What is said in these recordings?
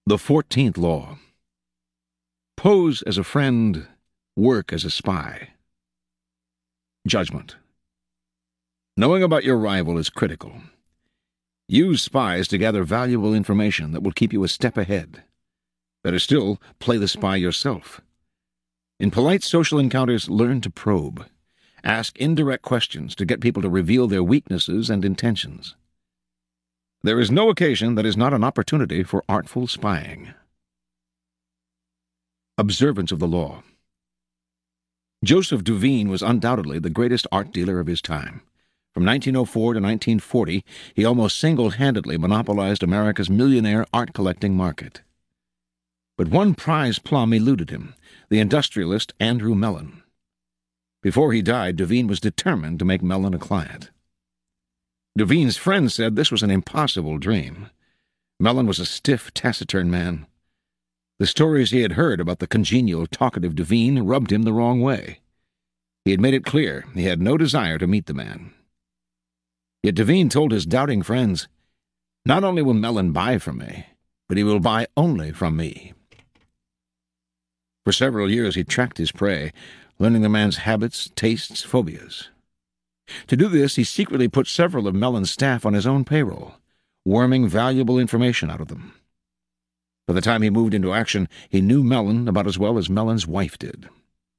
The 14th Law. Pose as a friend, work as a spy. Judgment. Knowing about your rival is critical. Use spies to gather valuable information that will keep you a step ahead. Better still, play the spy yourself. In polite social encounters, learn to probe. Ask indirect questions to get people to reveal their weaknesses and intentions. There is no occasion that is not an opportunity for artful spying. Observance of the law. Joseph Duveen was undoubtedly the greatest art dealer of his time. From 1904 to 1940, he almost single-handedly monopolized America's millionaire art-collecting market. But one prize plum eluded him, the industrialist Andrew Mellon. Before he died, Duveen was determined to make Mellon a client. Duveen's friends said this was an impossible dream. Mellon was a stiff, taciturn man. The stories he had heard about the congenial, talkative Duveen rubbed him the wrong way. He had made it clear he had no desire to meet the man. Yet Duveen told his doubting friends, "Not only will Mellon buy from me, but he will buy only from me." For several years he tracked his prey, learning the man's habits, tastes, phobias. To do this, he secretly put several of Mellon's staff on his own payroll, worming valuable information out of them. By the time he moved into action, he knew Mellon about as well as Mellon's wife did.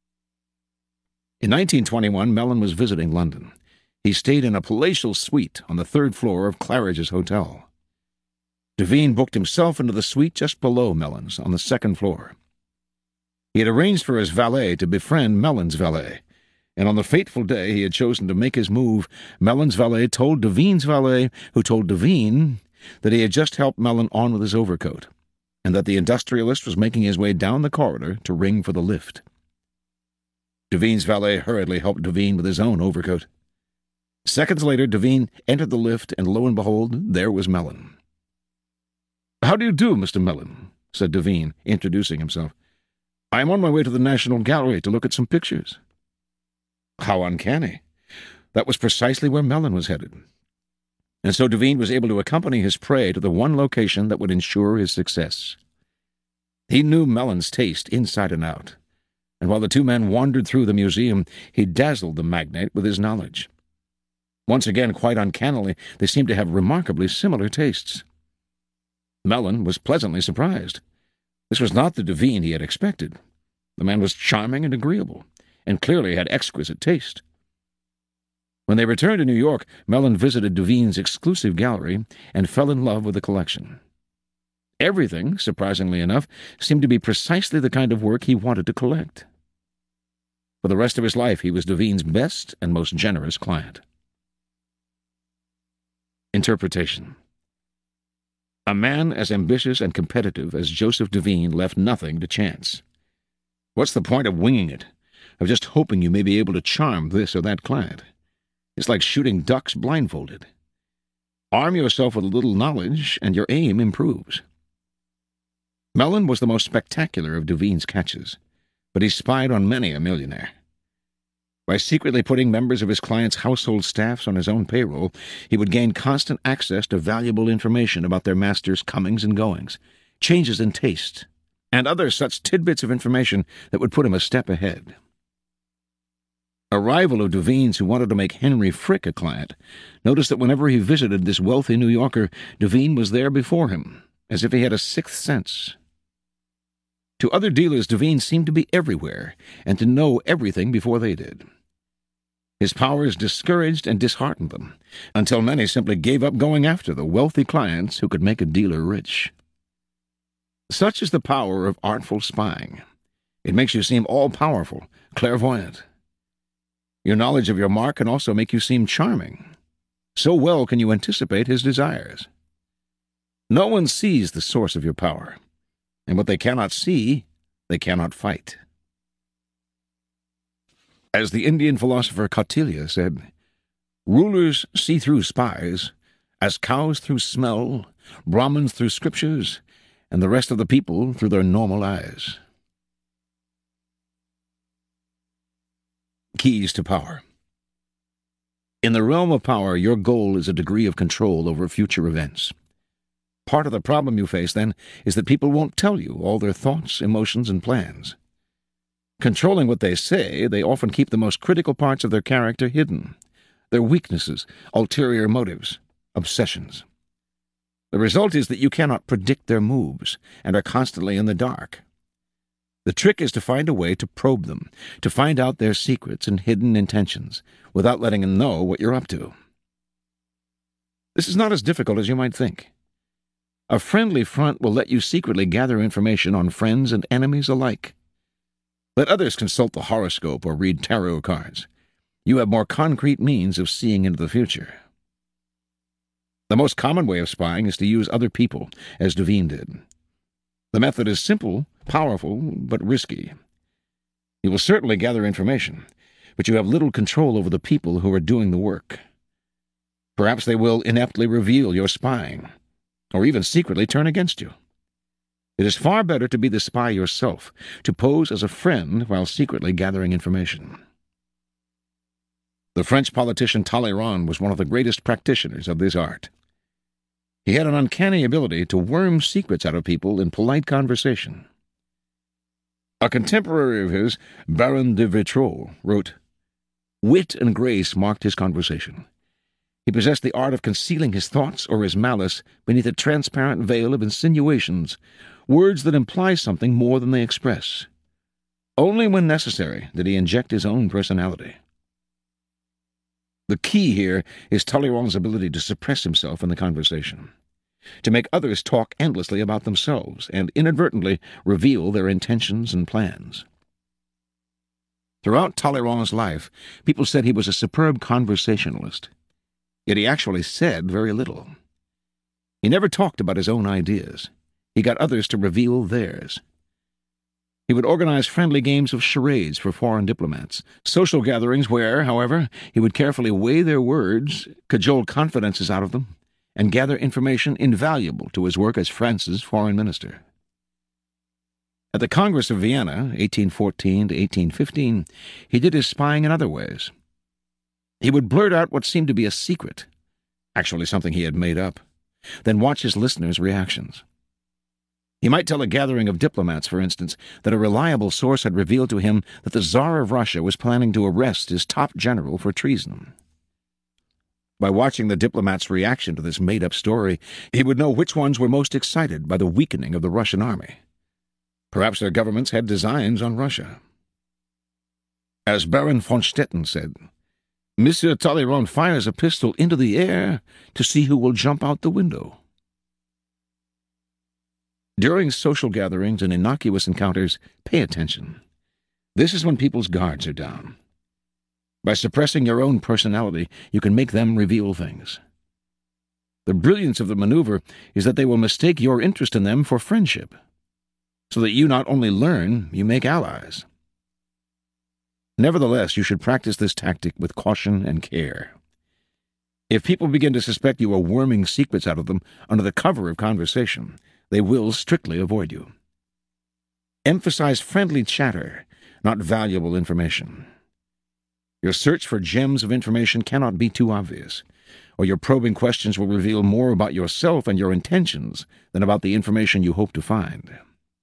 In 1921, Mellon was visiting London. He stayed in a palatial suite on the third floor of Claridge's Hotel. Duveen booked himself into the suite just below Mellon's on the second floor. He had arranged for his valet to befriend Mellon's valet, and on the fateful day he had chosen to make his move, Mellon's valet told Duveen's valet, who told Duveen that he had just helped Mellon on with his overcoat, and that the industrialist was making his way down the corridor to ring for the lift. Duveen's valet hurriedly helped Duveen with his own overcoat. Seconds later, Duveen entered the lift, and lo and behold, there was Mellon. "How do you do, Mr. Mellon?" said Duveen, introducing himself. "I am on my way to the National Gallery to look at some pictures." How uncanny. That was precisely where Mellon was headed. And so Duveen was able to accompany his prey to the one location that would ensure his success. He knew Mellon's taste inside and out, and while the two men wandered through the museum, he dazzled the magnate with his knowledge. Once again, quite uncannily, they seemed to have remarkably similar tastes. Mellon was pleasantly surprised. This was not the Duveen he had expected. The man was charming and agreeable, and clearly had exquisite taste. When they returned to New York, Mellon visited Duveen's exclusive gallery and fell in love with the collection. Everything, surprisingly enough, seemed to be precisely the kind of work he wanted to collect. For the rest of his life, he was Duveen's best and most generous client. Interpretation. A man as ambitious and competitive as Joseph Duveen left nothing to chance. What's the point of winging it, of just hoping you may be able to charm this or that client? It's like shooting ducks blindfolded. Arm yourself with a little knowledge, and your aim improves. Mellon was the most spectacular of Duveen's catches, but he spied on many a millionaire. By secretly putting members of his clients' household staffs on his own payroll, he would gain constant access to valuable information about their masters' comings and goings, changes in taste, and other such tidbits of information that would put him a step ahead. A rival of Duveen's who wanted to make Henry Frick a client noticed that whenever he visited this wealthy New Yorker, Duveen was there before him, as if he had a sixth sense. To other dealers, Duveen seemed to be everywhere, and to know everything before they did. His powers discouraged and disheartened them, until many simply gave up going after the wealthy clients who could make a dealer rich. Such is the power of artful spying. It makes you seem all-powerful, clairvoyant. Your knowledge of your mark can also make you seem charming. So well can you anticipate his desires. No one sees the source of your power, and what they cannot see, they cannot fight. As the Indian philosopher Kautilya said, "Rulers see through spies, as cows through smell, Brahmins through scriptures, and the rest of the people through their normal eyes." Keys to power. In the realm of power, your goal is a degree of control over future events. Part of the problem you face, then, is that people won't tell you all their thoughts, emotions, and plans. Controlling what they say, they often keep the most critical parts of their character hidden, their weaknesses, ulterior motives, obsessions. The result is that you cannot predict their moves and are constantly in the dark. The trick is to find a way to probe them, to find out their secrets and hidden intentions, without letting them know what you're up to. This is not as difficult as you might think. A friendly front will let you secretly gather information on friends and enemies alike. Let others consult the horoscope or read tarot cards. You have more concrete means of seeing into the future. The most common way of spying is to use other people, as Duveen did. The method is simple, powerful, but risky. You will certainly gather information, but you have little control over the people who are doing the work. Perhaps they will ineptly reveal your spying, or even secretly turn against you. It is far better to be the spy yourself, to pose as a friend while secretly gathering information. The French politician Talleyrand was one of the greatest practitioners of this art. He had an uncanny ability to worm secrets out of people in polite conversation. A contemporary of his, Baron de Vitrolles, wrote, "Wit and grace marked his conversation. He possessed the art of concealing his thoughts or his malice beneath a transparent veil of insinuations, words that imply something more than they express. Only when necessary did he inject his own personality." The key here is Talleyrand's ability to suppress himself in the conversation, to make others talk endlessly about themselves and inadvertently reveal their intentions and plans. Throughout Talleyrand's life, people said he was a superb conversationalist, yet he actually said very little. He never talked about his own ideas. He got others to reveal theirs. He would organize friendly games of charades for foreign diplomats, social gatherings where, however, he would carefully weigh their words, cajole confidences out of them, and gather information invaluable to his work as France's foreign minister. At the Congress of Vienna, 1814 to 1815, he did his spying in other ways. He would blurt out what seemed to be a secret, actually something he had made up, then watch his listeners' reactions. He might tell a gathering of diplomats, for instance, that a reliable source had revealed to him that the Tsar of Russia was planning to arrest his top general for treason. By watching the diplomats' reaction to this made-up story, he would know which ones were most excited by the weakening of the Russian army. Perhaps their governments had designs on Russia. As Baron von Stetten said, "Monsieur Talleyrand fires a pistol into the air to see who will jump out the window." During social gatherings and innocuous encounters, pay attention. This is when people's guards are down. By suppressing your own personality, you can make them reveal things. The brilliance of the maneuver is that they will mistake your interest in them for friendship, so that you not only learn, you make allies. Nevertheless, you should practice this tactic with caution and care. If people begin to suspect you are worming secrets out of them under the cover of conversation, they will strictly avoid you. Emphasize friendly chatter, not valuable information. Your search for gems of information cannot be too obvious, or your probing questions will reveal more about yourself and your intentions than about the information you hope to find.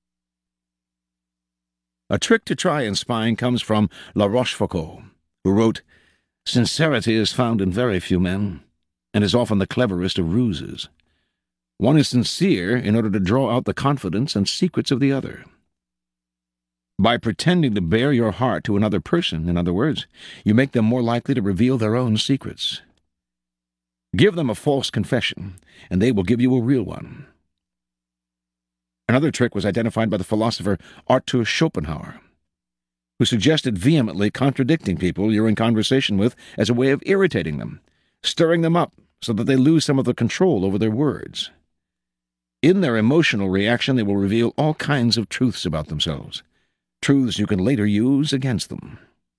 A trick to try in spying comes from La Rochefoucauld, who wrote, "Sincerity is found in very few men, and is often the cleverest of ruses. One is sincere in order to draw out the confidence and secrets of the other." By pretending to bare your heart to another person, in other words, you make them more likely to reveal their own secrets. Give them a false confession, and they will give you a real one. Another trick was identified by the philosopher Arthur Schopenhauer, who suggested vehemently contradicting people you're in conversation with as a way of irritating them, stirring them up so that they lose some of the control over their words. In their emotional reaction, they will reveal all kinds of truths about themselves, truths you can later use against them.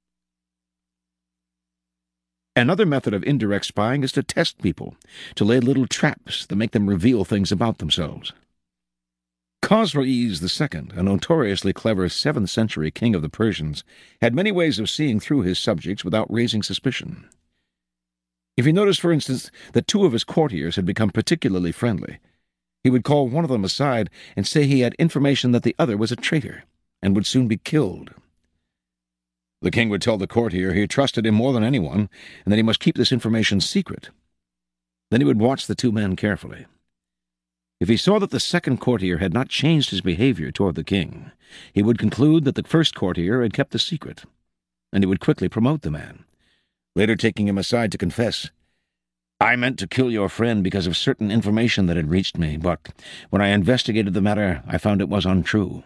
Another method of indirect spying is to test people, to lay little traps that make them reveal things about themselves. Khosroes II, a notoriously clever 7th century king of the Persians, had many ways of seeing through his subjects without raising suspicion. If he noticed, for instance, that two of his courtiers had become particularly friendly, He would call one of them aside and say he had information that the other was a traitor and would soon be killed. The king would tell the courtier he trusted him more than anyone, and that he must keep this information secret. Then he would watch the two men carefully. If he saw that the second courtier had not changed his behavior toward the king, he would conclude that the first courtier had kept the secret, and he would quickly promote the man, later taking him aside to confess, "I meant to kill your friend because of certain information that had reached me, but when I investigated the matter, I found it was untrue."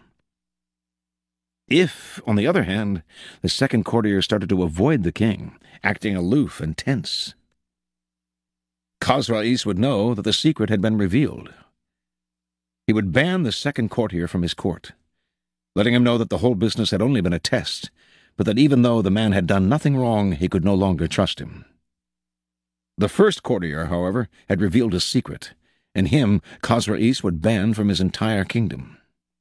If, on the other hand, the second courtier started to avoid the king, acting aloof and tense, Khosroes would know that the secret had been revealed. He would ban the second courtier from his court, letting him know that the whole business had only been a test, but that even though the man had done nothing wrong, he could no longer trust him. The first courtier, however, had revealed a secret, and him Khosroes would ban from his entire kingdom.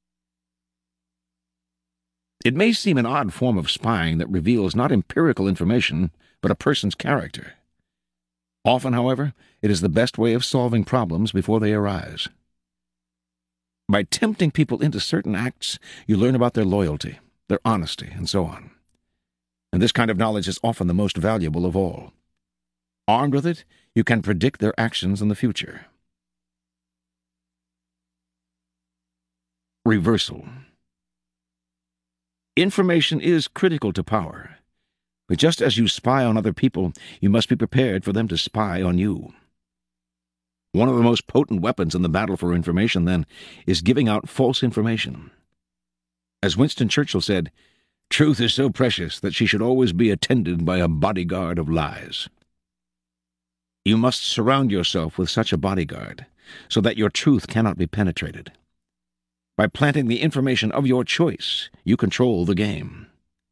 It may seem an odd form of spying that reveals not empirical information, but a person's character. Often, however, it is the best way of solving problems before they arise. By tempting people into certain acts, you learn about their loyalty, their honesty, and so on. And this kind of knowledge is often the most valuable of all. Armed with it, you can predict their actions in the future. Reversal. Information is critical to power, but just as you spy on other people, you must be prepared for them to spy on you. One of the most potent weapons in the battle for information, then, is giving out false information. As Winston Churchill said, "Truth is so precious that she should always be attended by a bodyguard of lies." You must surround yourself with such a bodyguard, so that your truth cannot be penetrated. By planting the information of your choice, you control the game.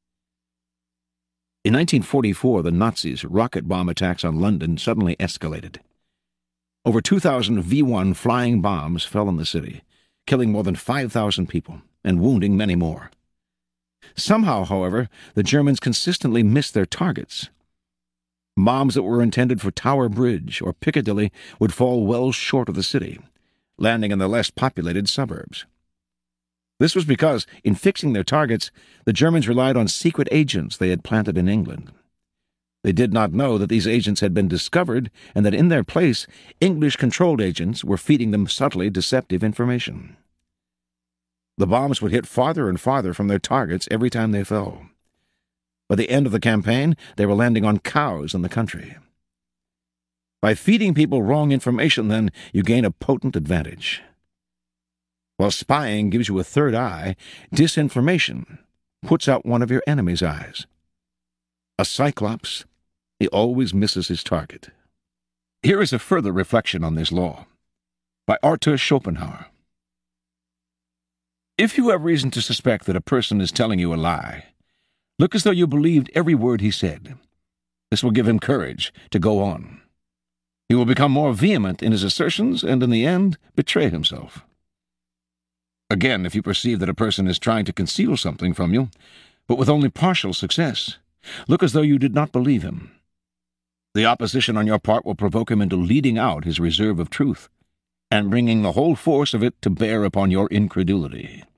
In 1944, the Nazis' rocket bomb attacks on London suddenly escalated. Over 2,000 V-1 flying bombs fell on the city, killing more than 5,000 people and wounding many more. Somehow, however, the Germans consistently missed their targets. Bombs that were intended for Tower Bridge or Piccadilly would fall well short of the city, landing in the less populated suburbs. This was because, in fixing their targets, the Germans relied on secret agents they had planted in England. They did not know that these agents had been discovered and that in their place, English-controlled agents were feeding them subtly deceptive information. The bombs would hit farther and farther from their targets every time they fell. By the end of the campaign, they were landing on cows in the country. By feeding people wrong information, then, you gain a potent advantage. While spying gives you a third eye, disinformation puts out one of your enemy's eyes. A cyclops, he always misses his target. Here is a further reflection on this law, by Arthur Schopenhauer. If you have reason to suspect that a person is telling you a lie, look as though you believed every word he said. This will give him courage to go on. He will become more vehement in his assertions and, in the end, betray himself. Again, if you perceive that a person is trying to conceal something from you, but with only partial success, look as though you did not believe him. The opposition on your part will provoke him into leading out his reserve of truth, and bringing the whole force of it to bear upon your incredulity.